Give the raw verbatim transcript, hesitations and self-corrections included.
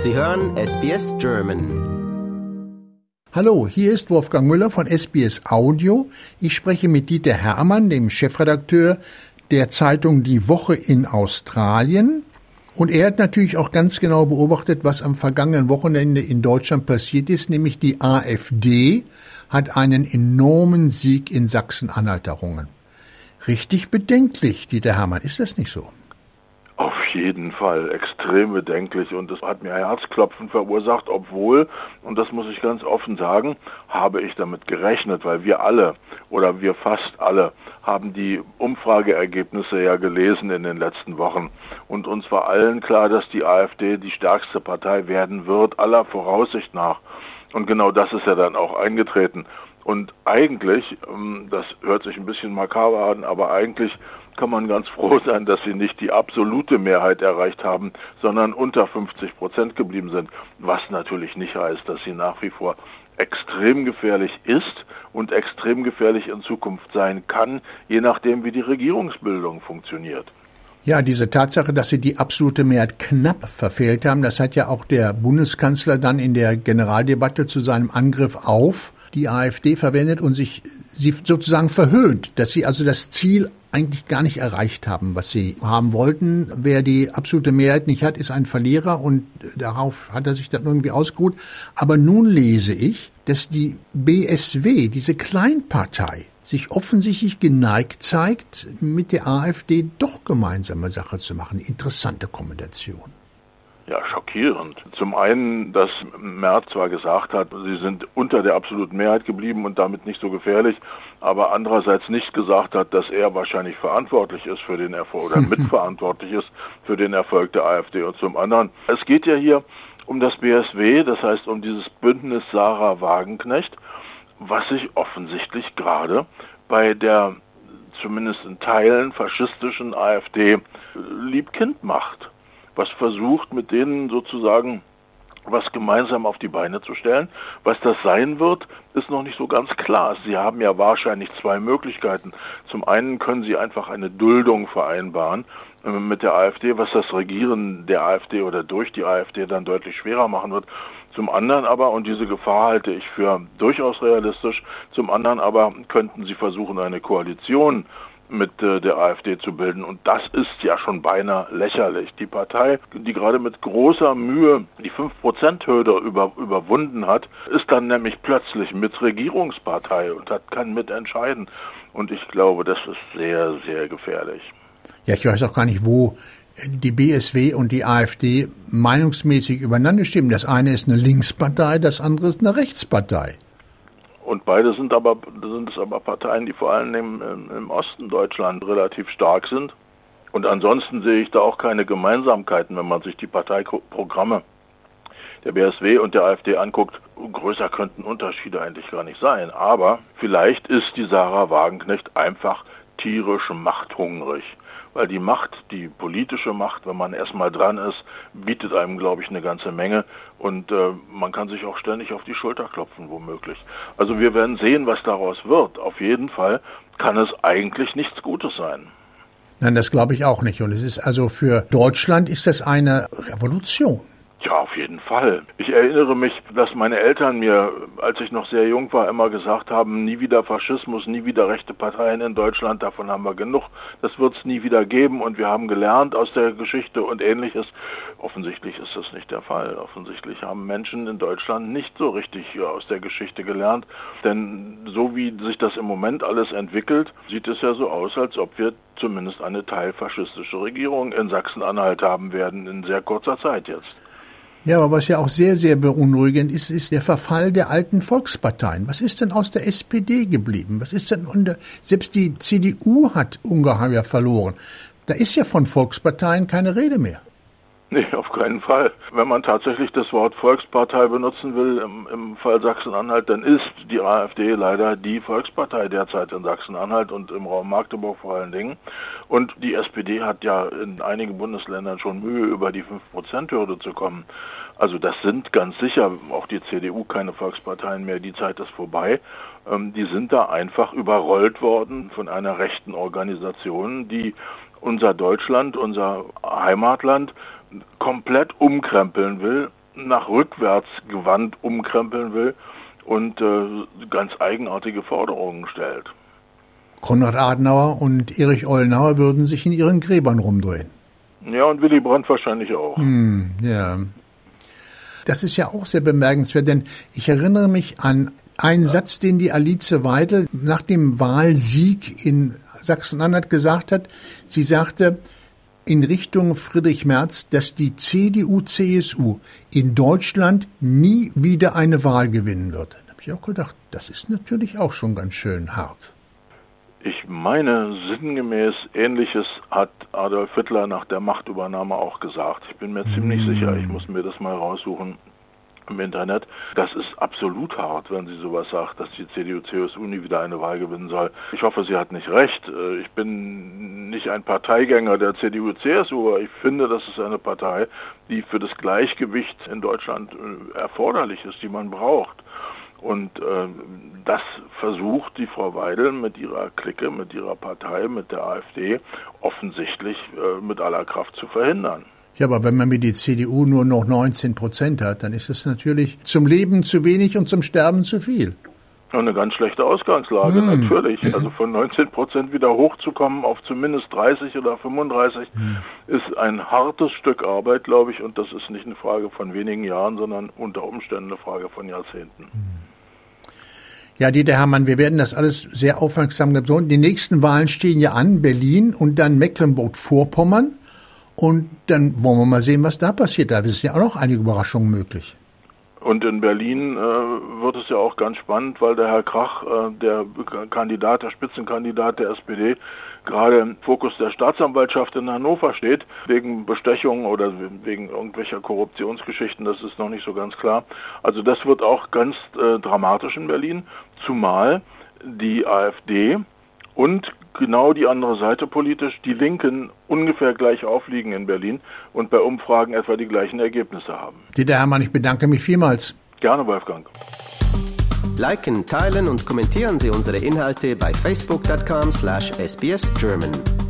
Sie hören S B S German. Hallo, hier ist Wolfgang Müller von S B S Audio. Ich spreche mit Dieter Hermann, dem Chefredakteur der Zeitung Die Woche in Australien. Und er hat natürlich auch ganz genau beobachtet, was am vergangenen Wochenende in Deutschland passiert ist, nämlich die AfD hat einen enormen Sieg in Sachsen-Anhalt errungen. Richtig bedenklich, Dieter Hermann, ist das nicht so? Auf jeden Fall extrem bedenklich und das hat mir Herzklopfen verursacht, obwohl, und das muss ich ganz offen sagen, habe ich damit gerechnet, weil wir alle oder wir fast alle haben die Umfrageergebnisse ja gelesen in den letzten Wochen und uns war allen klar, dass die AfD die stärkste Partei werden wird, aller Voraussicht nach. Und genau das ist ja dann auch eingetreten. Und eigentlich, das hört sich ein bisschen makaber an, aber eigentlich kann man ganz froh sein, dass sie nicht die absolute Mehrheit erreicht haben, sondern unter fünfzig Prozent geblieben sind. Was natürlich nicht heißt, dass sie nach wie vor extrem gefährlich ist und extrem gefährlich in Zukunft sein kann, je nachdem, wie die Regierungsbildung funktioniert. Ja, diese Tatsache, dass sie die absolute Mehrheit knapp verfehlt haben, das hat ja auch der Bundeskanzler dann in der Generaldebatte zu seinem Angriff auf die AfD verwendet und sich sie sozusagen verhöhnt, dass sie also das Ziel eigentlich gar nicht erreicht haben, was sie haben wollten. Wer die absolute Mehrheit nicht hat, ist ein Verlierer und darauf hat er sich dann irgendwie ausgeruht. Aber nun lese ich, dass die B S W, diese Kleinpartei, sich offensichtlich geneigt zeigt, mit der AfD doch gemeinsame Sache zu machen. Interessante Kombination. Ja, schockierend. Zum einen, dass Merz zwar gesagt hat, sie sind unter der absoluten Mehrheit geblieben und damit nicht so gefährlich, aber andererseits nicht gesagt hat, dass er wahrscheinlich verantwortlich ist für den Erfolg oder mitverantwortlich ist für den Erfolg der AfD. Und zum anderen, es geht ja hier um das B S W, das heißt um dieses Bündnis Sarah Wagenknecht, was sich offensichtlich gerade bei der zumindest in Teilen faschistischen AfD Liebkind macht. Was versucht, mit denen sozusagen was gemeinsam auf die Beine zu stellen. Was das sein wird, ist noch nicht so ganz klar. Sie haben ja wahrscheinlich zwei Möglichkeiten. Zum einen können sie einfach eine Duldung vereinbaren äh, mit der AfD, was das Regieren der AfD oder durch die AfD dann deutlich schwerer machen wird. Zum anderen aber, und diese Gefahr halte ich für durchaus realistisch, zum anderen aber könnten sie versuchen, eine Koalition mit äh, der AfD zu bilden. Und das ist ja schon beinahe lächerlich. Die Partei, die gerade mit großer Mühe die fünf Prozent Hürde über, überwunden hat, ist dann nämlich plötzlich mit Regierungspartei und hat, kann mitentscheiden. Und ich glaube, das ist sehr, sehr gefährlich. Ja, ich weiß auch gar nicht, wo die B S W und die AfD meinungsmäßig übereinander stimmen. Das eine ist eine Linkspartei, das andere ist eine Rechtspartei. Und beide sind aber sind es aber Parteien, die vor allem im, im Osten Deutschland relativ stark sind. Und ansonsten sehe ich da auch keine Gemeinsamkeiten, wenn man sich die Parteiprogramme der B S W und der AfD anguckt. Größer könnten Unterschiede eigentlich gar nicht sein. Aber vielleicht ist die Sarah Wagenknecht einfach tierisch machthungrig. Weil die Macht, die politische Macht, wenn man erstmal dran ist, bietet einem, glaube ich, eine ganze Menge. Und äh, man kann sich auch ständig auf die Schulter klopfen, womöglich. Also wir werden sehen, was daraus wird. Auf jeden Fall kann es eigentlich nichts Gutes sein. Nein, das glaube ich auch nicht. Und es ist also für Deutschland ist das eine Revolution. Ja, auf jeden Fall. Ich erinnere mich, dass meine Eltern mir, als ich noch sehr jung war, immer gesagt haben, nie wieder Faschismus, nie wieder rechte Parteien in Deutschland, davon haben wir genug. Das wird es nie wieder geben und wir haben gelernt aus der Geschichte und Ähnliches. Offensichtlich ist das nicht der Fall. Offensichtlich haben Menschen in Deutschland nicht so richtig aus der Geschichte gelernt. Denn so wie sich das im Moment alles entwickelt, sieht es ja so aus, als ob wir zumindest eine teilfaschistische Regierung in Sachsen-Anhalt haben werden in sehr kurzer Zeit jetzt. Ja, aber was ja auch sehr, sehr beunruhigend ist, ist der Verfall der alten Volksparteien. Was ist denn aus der S P D geblieben? Was ist denn unter, selbst die C D U hat ungeheuer verloren. Da ist ja von Volksparteien keine Rede mehr. Nee, auf keinen Fall. Wenn man tatsächlich das Wort Volkspartei benutzen will, im, im Fall Sachsen-Anhalt, dann ist die AfD leider die Volkspartei derzeit in Sachsen-Anhalt und im Raum Magdeburg vor allen Dingen. Und die S P D hat ja in einigen Bundesländern schon Mühe, über die fünf Prozent Hürde zu kommen. Also das sind ganz sicher auch die C D U keine Volksparteien mehr, die Zeit ist vorbei. Ähm, die sind da einfach überrollt worden von einer rechten Organisation, die unser Deutschland, unser Heimatland komplett umkrempeln will nach rückwärts gewandt umkrempeln will und äh, ganz eigenartige Forderungen stellt. Konrad Adenauer und Erich Ollenauer würden sich in ihren Gräbern rumdrehen. Ja, und Willy Brandt wahrscheinlich auch. Hm, ja. Das ist ja auch sehr bemerkenswert, denn ich erinnere mich an einen ja. Satz, den die Alice Weidel nach dem Wahlsieg in Sachsen-Anhalt gesagt hat. Sie sagte in Richtung Friedrich Merz, dass die C D U C S U in Deutschland nie wieder eine Wahl gewinnen wird. Da habe ich auch gedacht, das ist natürlich auch schon ganz schön hart. Ich meine, sinngemäß Ähnliches hat Adolf Hitler nach der Machtübernahme auch gesagt. Ich bin mir ziemlich mm. sicher, ich muss mir das mal raussuchen im Internet. Das ist absolut hart, wenn sie sowas sagt, dass die C D U C S U nie wieder eine Wahl gewinnen soll. Ich hoffe, sie hat nicht recht. Ich bin nicht ein Parteigänger der C D U C S U, aber ich finde, das ist eine Partei, die für das Gleichgewicht in Deutschland erforderlich ist, die man braucht. Und äh, das versucht die Frau Weidel mit ihrer Clique, mit ihrer Partei, mit der AfD offensichtlich äh, mit aller Kraft zu verhindern. Ja, aber wenn man mit die C D U nur noch neunzehn Prozent hat, dann ist es natürlich zum Leben zu wenig und zum Sterben zu viel. Eine ganz schlechte Ausgangslage, hm. natürlich. Also von neunzehn Prozent wieder hochzukommen auf zumindest dreißig oder fünfunddreißig hm. ist ein hartes Stück Arbeit, glaube ich. Und das ist nicht eine Frage von wenigen Jahren, sondern unter Umständen eine Frage von Jahrzehnten. Hm. Ja, Dieter Hermann, wir werden das alles sehr aufmerksam beobachten. Die nächsten Wahlen stehen ja an, Berlin und dann Mecklenburg-Vorpommern. Und dann wollen wir mal sehen, was da passiert. Da sind ja auch noch einige Überraschungen möglich. Und in Berlin äh, wird es ja auch ganz spannend, weil der Herr Krach, äh, der Kandidat, der Spitzenkandidat der S P D, gerade im Fokus der Staatsanwaltschaft in Hannover steht, wegen Bestechung oder wegen irgendwelcher Korruptionsgeschichten, das ist noch nicht so ganz klar. Also das wird auch ganz äh, dramatisch in Berlin, zumal die AfD und genau die andere Seite politisch, die Linken, ungefähr gleich aufliegen in Berlin und bei Umfragen etwa die gleichen Ergebnisse haben. Dieter Hermann, ich bedanke mich vielmals. Gerne, Wolfgang. Liken, teilen und kommentieren Sie unsere Inhalte bei facebook punkt com slash S B S German.